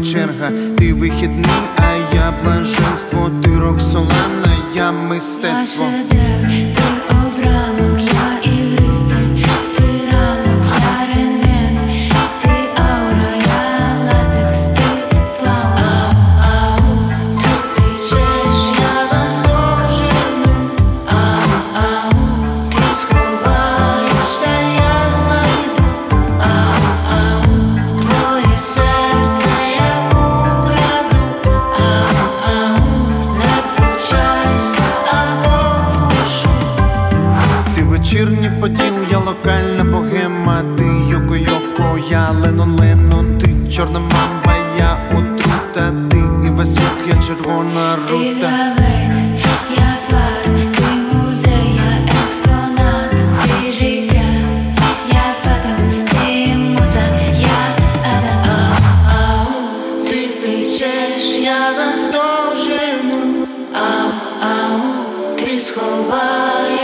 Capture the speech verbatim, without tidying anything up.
черга. Ти вихідний, а я блаженство. Ти Роксолана, я мистецтво. Я шедевр, ти обрамок, я ігриста. Ти ранок, я рентген. Ти аура, я латекс, ти фауна. Ау, ти втечеш, я вас дожену. Ау, ау, ти сховаєшся, я знайду. Ау, ау, твоє серце я украду. Ау, ау, не пручайся, або вкушу. Ти вечірній поділ, я локальна богема. Ти Йоко-Йоко, я Ленон-Ленон. Ти чорна мамба, я отрута. Ти Івасюк, я червона Ти рута. гравець, я фарт, ти музей, я експонат. Ти життя, я фатум, ти муза, я Адам. Ау, ау, ти втечеш, я вас дожену. Ау, ау, ти сховаєш.